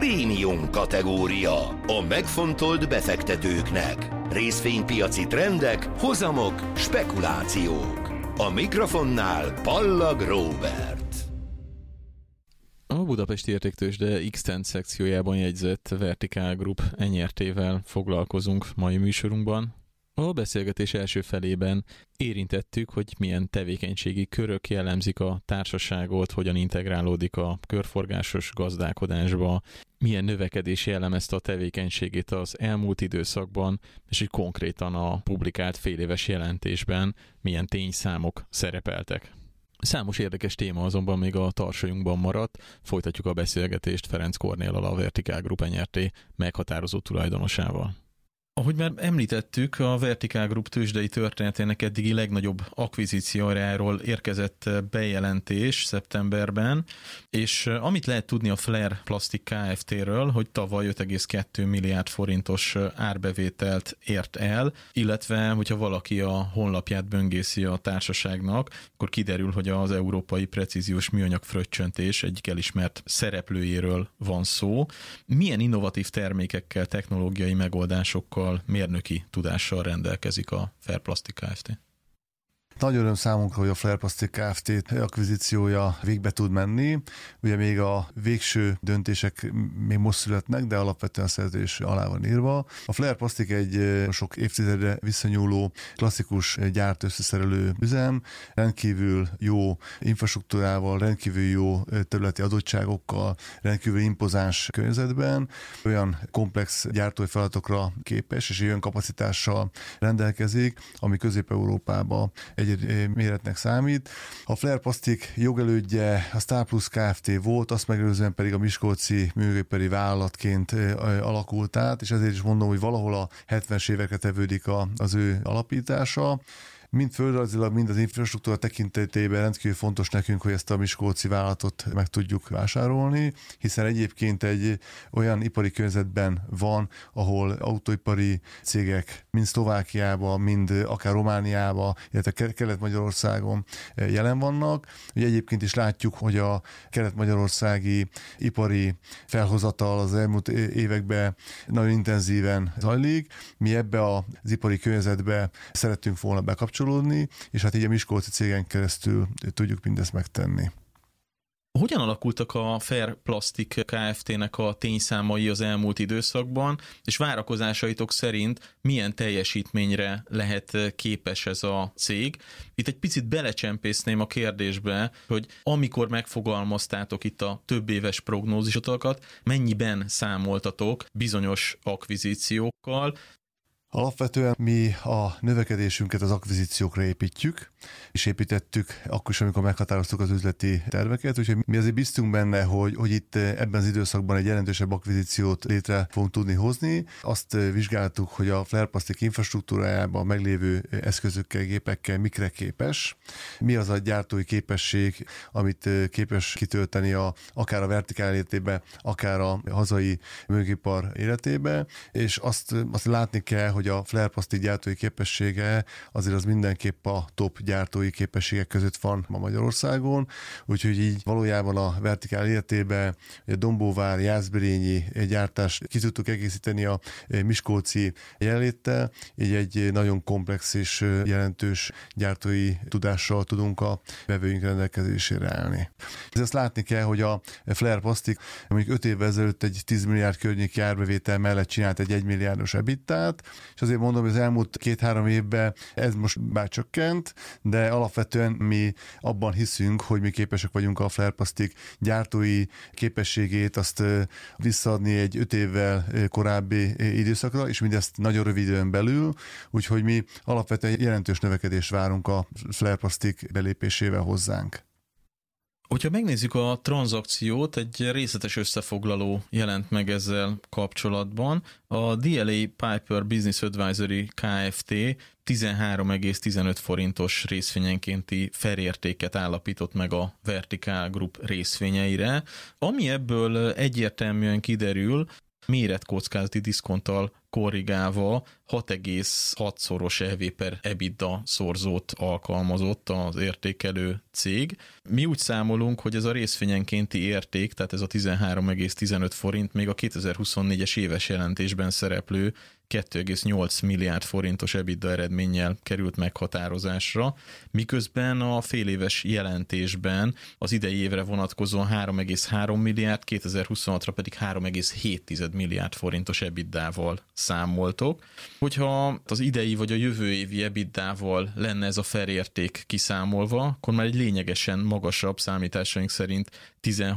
Prémium kategória. A megfontolt befektetőknek. Részvénypiaci trendek, hozamok, spekulációk. A mikrofonnál Pallag Róbert. A Budapesti Értéktőzsde X-Tent szekciójában jegyzett Vertical Group NRT-vel foglalkozunk mai műsorunkban. A beszélgetés első felében érintettük, hogy milyen tevékenységi körök jellemzik a társaságot, hogyan integrálódik a körforgásos gazdálkodásba, milyen növekedés jellemezte a tevékenységét az elmúlt időszakban, és hogy konkrétan a publikált féléves jelentésben milyen tényszámok szerepeltek. Számos érdekes téma azonban még a tarsolyunkban maradt, folytatjuk a beszélgetést Ferenc Kornéllal, a Vertical Group NRT meghatározó tulajdonosával. Ahogy már említettük, a Vertical Group tőzsdei történetének eddigi legnagyobb akvizíciójáról érkezett bejelentés szeptemberben, és amit lehet tudni a Flair Plastic Kft-ről, hogy tavaly 5,2 milliárd forintos árbevételt ért el, illetve hogyha valaki a honlapját böngészi a társaságnak, akkor kiderül, hogy az európai precíziós műanyag fröccsöntés egyik elismert szereplőjéről van szó. Milyen innovatív termékekkel, technológiai megoldásokkal, mérnöki tudással rendelkezik a Flair Plastic Kft. Nagy öröm számunkra, hogy a Flair Plastic Kft. Akvizíciója végbe tud menni. Ugye még a végső döntések még most születnek, de alapvetően a szerződés alá van írva. A Flair Plastic egy sok évtizedre visszanyúló klasszikus gyártó-összeszerelő üzem, rendkívül jó infrastruktúrával, rendkívül jó területi adottságokkal, rendkívül impozáns környezetben, olyan komplex gyártói feladatokra képes, és olyan kapacitással rendelkezik, ami Közép-Európában egy méretnek számít. A Flair Plastic jogelődje a Star Plus Kft. Volt, azt megelőzően pedig a miskolci műanyagipari vállalatként alakult át, és ezért is mondom, hogy valahol a 70-es évekre tevődik az ő alapítása. Mind földrajzilag, mind az infrastruktúra tekintetében rendkívül fontos nekünk, hogy ezt a miskolci vállalatot meg tudjuk vásárolni, hiszen egyébként egy olyan ipari környezetben van, ahol autóipari cégek mind Szlovákiában, mind akár Romániában, illetve Kelet-Magyarországon jelen vannak. Ugye egyébként is látjuk, hogy a kelet-magyarországi ipari felhozatal az elmúlt években nagyon intenzíven zajlik. Mi ebbe az ipari környezetbe szerettünk volna bekapcsolódni, és hát így a miskolci cégen keresztül tudjuk mindezt megtenni. Hogyan alakultak a Flair Plastic Kft-nek a tényszámai az elmúlt időszakban, és várakozásaitok szerint milyen teljesítményre lehet képes ez a cég? Itt egy picit belecsempészném a kérdésbe, hogy amikor megfogalmaztátok itt a több éves prognózisotokat, mennyiben számoltatok bizonyos akvizíciókkal? Alapvetően mi a növekedésünket az akvizíciókra építjük, és építettük akkor is, amikor meghatároztuk az üzleti terveket, úgyhogy mi azért bíztunk benne, hogy itt ebben az időszakban egy jelentősebb akvizíciót létre fogunk tudni hozni. Azt vizsgáltuk, hogy a Flair Plastic infrastruktúrájában meglévő eszközökkel, gépekkel mikre képes, mi az a gyártói képesség, amit képes kitölteni akár a vertikál életébe, akár a hazai műanyagipar életébe, és azt látni kell, hogy a Flair Plastic gyártói képessége azért az mindenképp a top gyártói képességek között van ma Magyarországon, úgyhogy így valójában a vertikál életében a Dombóvár, Jászberényi gyártást ki tudtuk egészíteni a miskolci jelenléttel, így egy nagyon komplex és jelentős gyártói tudással tudunk a vevőink rendelkezésére állni. Ezt látni kell, hogy a Flair Plastic mondjuk 5 évvel ezelőtt egy 10 milliárd környéki árbevétel mellett csinált egy 1 milliárdos EBITDA-t, és azért mondom, hogy az elmúlt 2-3 évben ez most már csökkent, de alapvetően mi abban hiszünk, hogy mi képesek vagyunk a Flair Plastic gyártói képességét azt visszaadni egy 5 évvel korábbi időszakra, és mindezt nagyon rövid időn belül, úgyhogy mi alapvetően jelentős növekedést várunk a Flair Plastic belépésével hozzánk. Hogyha megnézzük a tranzakciót, egy részletes összefoglaló jelent meg ezzel kapcsolatban. A DLA Piper Business Advisory Kft. 13,15 forintos részvényenkénti felértéket állapított meg a Vertical Group részvényeire, ami ebből egyértelműen kiderül, méretkockázati diszkonttal korrigálva 6,6-szoros EV/EBITDA szorzót alkalmazott az értékelő cég. Mi úgy számolunk, hogy ez a részvényenkénti érték, tehát ez a 13,15 forint még a 2024-es éves jelentésben szereplő 2,8 milliárd forintos EBITDA eredménnyel került meghatározásra, miközben a féléves jelentésben az idei évre vonatkozóan 3,3 milliárd, 2026-ra pedig 3,7 milliárd forintos EBITDA-val számoltok. Hogyha az idei vagy a jövő évi EBITDA-val lenne ez a fair érték kiszámolva, akkor már egy lényegesen magasabb, számításaink szerint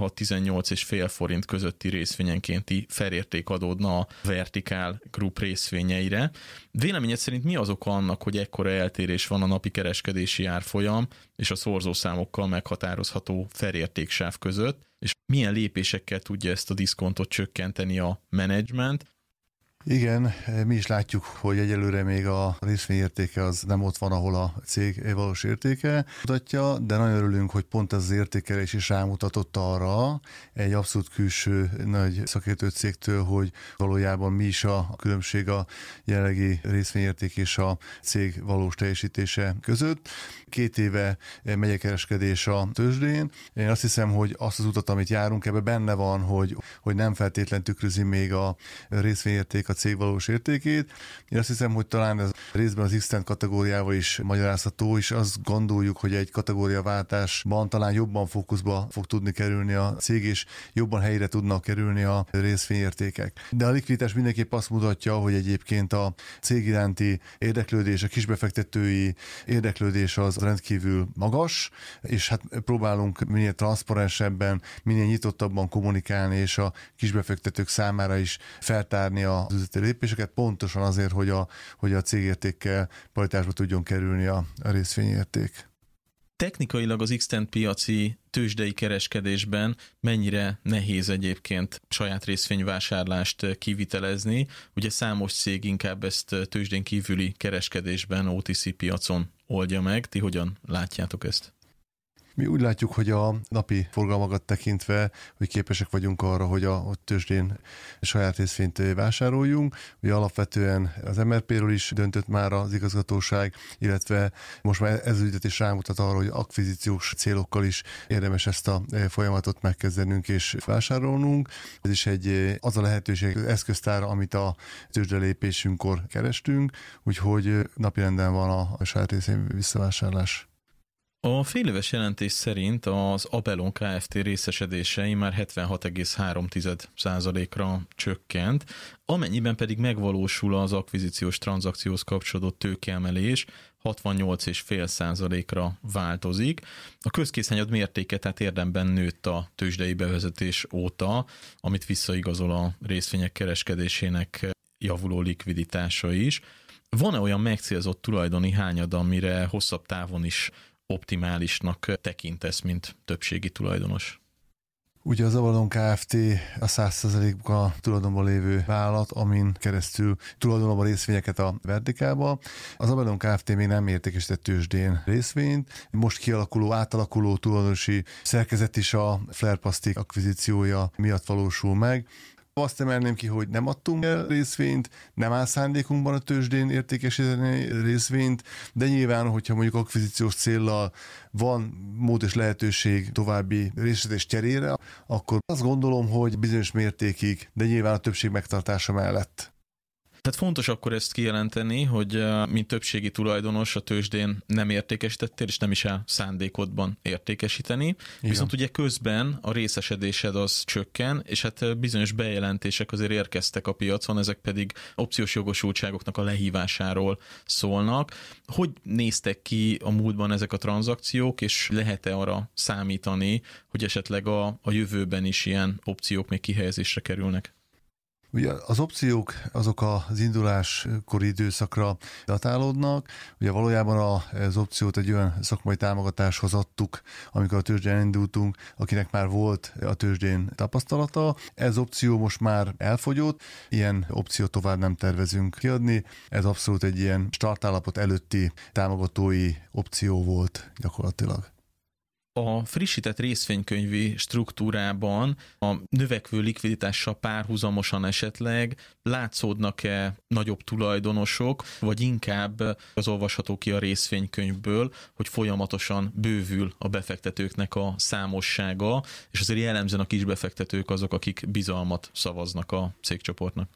16-18,5 forint közötti részvényenkénti fair érték adódna a Vertical Group részvényeire. Véleményed szerint mi az oka annak, hogy ekkora eltérés van a napi kereskedési árfolyam és a szorzószámokkal meghatározható fair értéksáv között, és milyen lépésekkel tudja ezt a diszkontot csökkenteni a menedzsment? Igen, mi is látjuk, hogy egyelőre még a részvényértéke az nem ott van, ahol a cég valós értéke mutatja, de nagyon örülünk, hogy pont ez az értékelés is rámutatott arra egy abszolút külső nagy szakértő cégtől, hogy valójában mi is a különbség a jelenlegi részvényérték és a cég valós teljesítése között. 2 éve megy a kereskedés a tőzsdén. Én azt hiszem, hogy azt az utat, amit járunk, ebben benne van, hogy nem feltétlen tükrözi még a részvényérték a cég valós értékét. Én azt hiszem, hogy talán ez részben az X-Tent kategóriával is magyarázható, és azt gondoljuk, hogy egy kategóriaváltásban talán jobban fókuszba fog tudni kerülni a cég, és jobban helyre tudnak kerülni a részvényértékek. De a likviditás mindenképp azt mutatja, hogy egyébként a cég iránti érdeklődés, a kisbefektetői érdeklődés az rendkívül magas, és hát próbálunk minél transzparensebben, minél nyitottabban kommunikálni, és a kisbefektetők számára is feltárni az üzleti lépéseket, pontosan azért, hogy a cégértékkel paritásba tudjon kerülni a részvényérték. Technikailag az X-Tent piaci tőzsdei kereskedésben mennyire nehéz egyébként saját részvényvásárlást kivitelezni? Ugye számos cég inkább ezt tőzsdén kívüli kereskedésben, OTC piacon oldja meg. Ti hogyan látjátok ezt? Mi úgy látjuk, hogy a napi forgalmakat tekintve, hogy képesek vagyunk arra, hogy a tőzsdén saját részvényt vásároljunk. Ugye alapvetően az MRP-ről is döntött már az igazgatóság, illetve most már ez ügyet is rámutat arra, hogy akvizíciós célokkal is érdemes ezt a folyamatot megkezdenünk és vásárolnunk. Ez is az a lehetőség, az eszköztár, amit a tőzsdelépésünkkor kerestünk, úgyhogy napirenden van a saját részvény visszavásárlás. A féléves jelentés szerint az Abellon Kft. Részesedései már 76,3%-ra csökkent, amennyiben pedig megvalósul az akvizíciós tranzakcióhoz kapcsolódott tőkeemelés, 68,5%-ra változik. A közkészhányad mértéke tehát érdemben nőtt a tőzsdei bevezetés óta, amit visszaigazol a részvények kereskedésének javuló likviditása is. Van-e olyan megcélzott tulajdoni hányad, amire hosszabb távon is optimálisnak tekintesz, mint többségi tulajdonos? Ugye az Abellon Kft. A 100%-ban tulajdonban lévő vállalat, amin keresztül tulajdonban részvényeket a Verticalba. Az Abellon Kft. Még nem értékesített tőzsdén részvényt. Most átalakuló tulajdonosi szerkezet is a Flair-Plastic akvizíciója miatt valósul meg. Azt emelném ki, hogy nem adtunk el részvényt, nem áll szándékunkban a tőzsdén értékesíteni részvényt, de nyilván, hogyha mondjuk akvizíciós céllal van mód és lehetőség további részesedés cserére, akkor azt gondolom, hogy bizonyos mértékig, de nyilván a többség megtartása mellett. Tehát fontos akkor ezt kijelenteni, hogy mint többségi tulajdonos a tőzsdén nem értékesítettél, és nem is áll szándékodban értékesíteni. Igen. Viszont ugye közben a részesedésed az csökken, és hát bizonyos bejelentések azért érkeztek a piacon, ezek pedig opciós jogosultságoknak a lehívásáról szólnak. Hogy néztek ki a múltban ezek a tranzakciók, és lehet-e arra számítani, hogy esetleg a jövőben is ilyen opciók még kihelyezésre kerülnek? Ugye az opciók azok az induláskori időszakra datálódnak. Ugye valójában az opciót egy olyan szakmai támogatáshoz adtuk, amikor a tőzsdén indultunk, akinek már volt a tőzsdén tapasztalata. Ez opció most már elfogyott, ilyen opciót tovább nem tervezünk kiadni. Ez abszolút egy ilyen startállapot előtti támogatói opció volt gyakorlatilag. A frissített részvénykönyvi struktúrában a növekvő likviditással párhuzamosan esetleg látszódnak-e nagyobb tulajdonosok, vagy inkább az olvasható ki a részvénykönyvből, hogy folyamatosan bővül a befektetőknek a számossága, és azért jellemzően a kisbefektetők azok, akik bizalmat szavaznak a cégcsoportnak?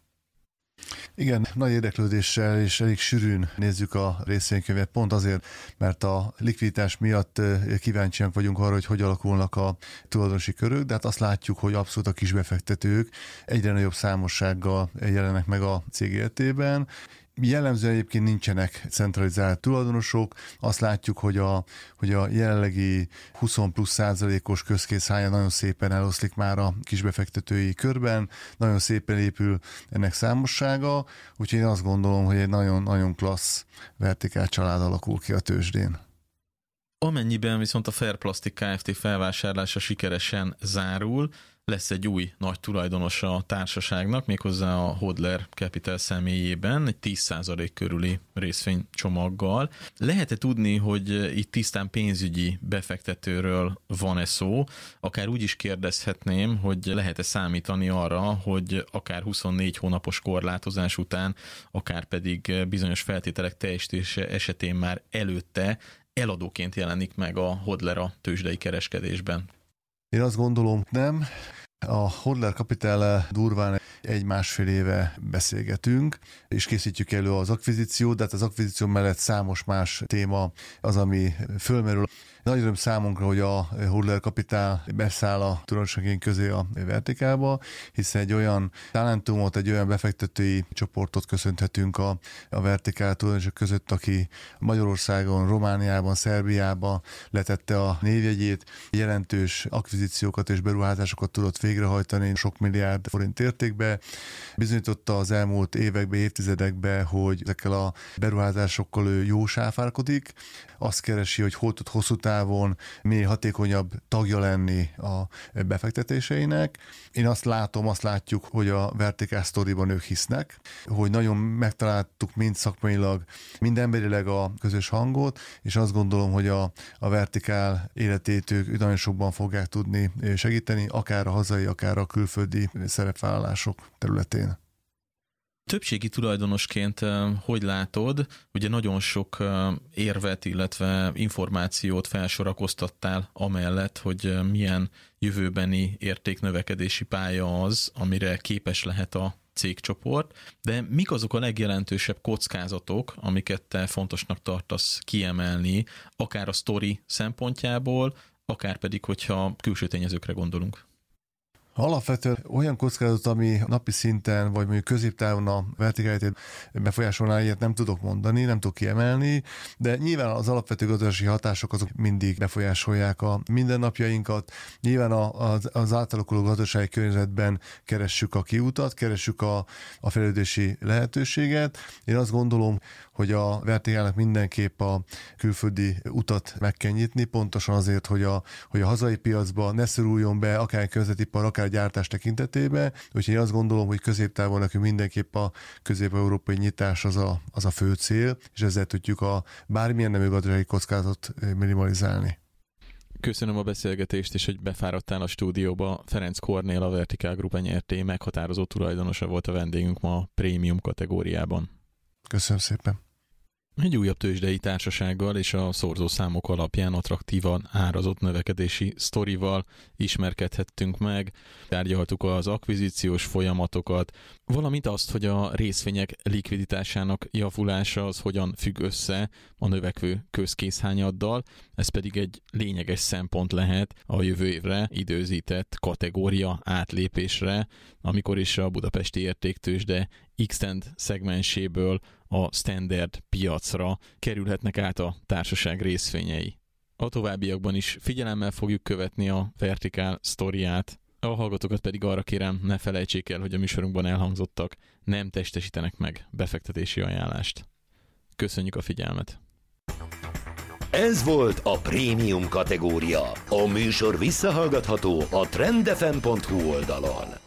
Igen, nagy érdeklődéssel és elég sűrűn nézzük a részvénykönyvet, pont azért, mert a likviditás miatt kíváncsiak vagyunk arra, hogy alakulnak a tulajdonosi körök, de hát azt látjuk, hogy abszolút a kisbefektetők egyre nagyobb számossággal jelennek meg a cég életében. Jellemzően egyébként nincsenek centralizált tulajdonosok. Azt látjuk, hogy a jelenlegi 20+% közkészhánya nagyon szépen eloszlik már a kisbefektetői körben, nagyon szépen épül ennek számossága, úgyhogy én azt gondolom, hogy egy nagyon-nagyon klassz vertikál család alakul ki a tőzsdén. Amennyiben viszont a Fair Plastic Kft. Felvásárlása sikeresen zárul, lesz egy új nagy tulajdonosa a társaságnak, méghozzá a Hodler Capital személyében, egy 10% körüli részvénycsomaggal. Lehet-e tudni, hogy itt tisztán pénzügyi befektetőről van-e szó? Akár úgy is kérdezhetném, hogy lehet-e számítani arra, hogy akár 24 hónapos korlátozás után, akár pedig bizonyos feltételek teljesítése esetén már előtte eladóként jelenik meg a Hodler a tőzsdei kereskedésben? Én azt gondolom, nem. A Hodler Capital durván 1-1,5 éve beszélgetünk, és készítjük elő az akvizíciót, de hát az akvizíció mellett számos más téma az, ami fölmerül. Nagy öröm számunkra, hogy a Hodler Capital beszáll a tulajdonosaink közé a vertikálba, hiszen egy olyan talentumot, egy olyan befektetői csoportot köszönhetünk a vertikál tulajdonosok között, aki Magyarországon, Romániában, Szerbiában letette a névjegyét, jelentős akvizíciókat és beruházásokat tudott végrehajtani sok milliárd forint értékbe. Bizonyította az elmúlt években, évtizedekben, hogy ezekkel a beruházásokkal ő jó sáfárkodik, azt keresi, hogy hol tud hosszú távon minél hatékonyabb tagja lenni a befektetéseinek. Én azt látjuk, hogy a vertikál sztoriban ők hisznek, hogy nagyon megtaláltuk mind szakmailag, mind emberileg a közös hangot, és azt gondolom, hogy a vertikál életét ők nagyon sokban fogják tudni segíteni, akár a hazai, akár a külföldi szerepvállalások területén. Többségi tulajdonosként hogy látod, ugye nagyon sok érvet, illetve információt felsorakoztattál amellett, hogy milyen jövőbeni értéknövekedési pálya az, amire képes lehet a cégcsoport, de mik azok a legjelentősebb kockázatok, amiket te fontosnak tartasz kiemelni, akár a sztori szempontjából, akár pedig, hogyha külső tényezőkre gondolunk? Alapvetően olyan kockázat, ami napi szinten, vagy mondjuk középtávon a vertikálitet befolyásolná, ilyet nem tudok mondani, nem tudok kiemelni, de nyilván az alapvető gazdasági hatások azok mindig befolyásolják a mindennapjainkat. Nyilván az átalakuló gazdasági környezetben keressük a kiutat, keressük a fejlődési lehetőséget. Én azt gondolom, hogy a vertikálnak mindenképp a külföldi utat meg kell nyitni, pontosan azért, hogy a hazai piacba ne szoruljon be akár közvetipar, akár gyártás tekintetében. Úgyhogy én azt gondolom, hogy középtávon nekünk mindenképp a közép-európai nyitás az a fő cél, és ezzel tudjuk a bármilyen nemű gazdasági kockázatot minimalizálni. Köszönöm a beszélgetést, és hogy befáradtál a stúdióba. Ferenc Kornél, a Vertical Group NRT meghatározó tulajdonosa volt a vendégünk ma a prémium kategóriában. Köszönöm szépen. Egy újabb tőzsdei társasággal és a szorzószámok alapján attraktívan árazott növekedési sztorival ismerkedhettünk meg, tárgyaltuk az akvizíciós folyamatokat, valamint azt, hogy a részvények likviditásának javulása az hogyan függ össze a növekvő közkészhányaddal, ez pedig egy lényeges szempont lehet a jövő évre időzített kategória átlépésre, amikor is a budapesti értéktőzsde X-Tend szegmenséből a standard piacra kerülhetnek át a társaság részvényei. A továbbiakban is figyelemmel fogjuk követni a Vertikál sztoriát, a hallgatókat pedig arra kérem, ne felejtsék el, hogy a műsorunkban elhangzottak nem testesítenek meg befektetési ajánlást. Köszönjük a figyelmet! Ez volt a prémium kategória. A műsor visszahallgatható a trendfm.hu oldalon.